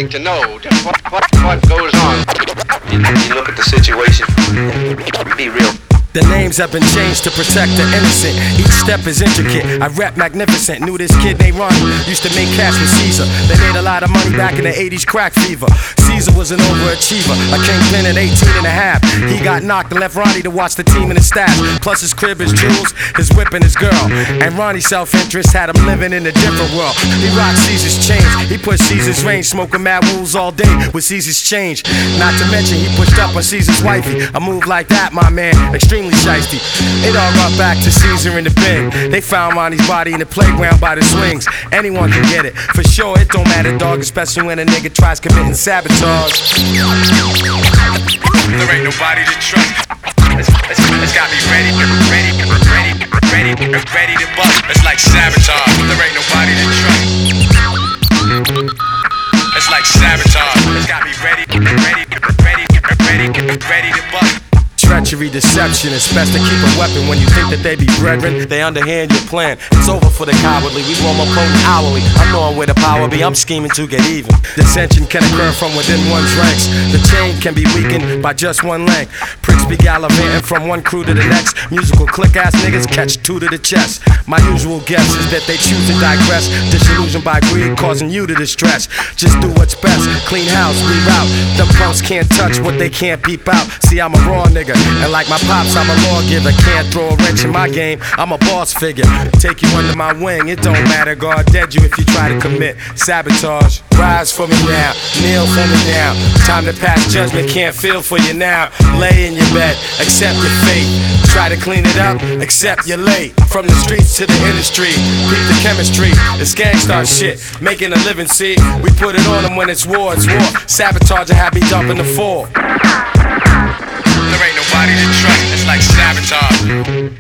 to know just what goes on. You look at the situation, be real. The names have been changed to protect the innocent. Each step is intricate. I rap magnificent. Knew this kid named Ronnie used to make cash with Caesar. They made a lot of money back in the 80s crack fever. Caesar was an overachiever, a kingpin at 18 and a half. He got knocked and left Ronnie to watch the team in his stash. Plus his crib, his jewels, his whip and his girl. And Ronnie's self-interest had him living in a different world. He rocked Caesar's chains. He pushed Caesar's range, smoking mad wools all day with Caesar's change. Not to mention he pushed up on Caesar's wifey. A move like that, my man, extremely shiesty. It all got back to Caesar in the bin. They found Ronnie's body in the playground by the swings. Anyone can get it, for sure it don't matter, dog. Especially when a nigga tries committing sabotage. There ain't nobody to trust. It's gotta be ready to bust. It's like sabotage. There ain't nobody to trust. It's like sabotage. It's gotta be ready to bust. Treachery, deception, it's best to keep a weapon when you think that they be brethren. They underhand your plan. It's over for the cowardly. We roll my opponent hourly. I'm knowing where the power be. I'm scheming to get even. Dissension can occur from within one's ranks. The chain can be weakened by just one length. Pricks be gallivanting from one crew to the next. Musical click ass niggas catch two to the chest. My usual guess is that they choose to digress. Disillusioned by greed, causing you to distress. Just do what's best. Clean house, reroute. Them punks can't touch what they can't peep out. See, I'm a raw nigga. And like my pops, I'm a lawgiver. Can't throw a wrench in my game. I'm a boss figure. Take you under my wing. It don't matter. God dead you if you try to commit sabotage. Rise for me now. Kneel for me now. Time to pass judgment. Can't feel for you now. Lay in your bed. Accept your fate. Try to clean it up. Accept you're late. From the streets to the industry. Beat the chemistry. It's gangstar shit. Making a living, see. We put it on them when it's war. It's war. Sabotage and have me dumping the floor. There ain't nobody to trust, it's like sabotage.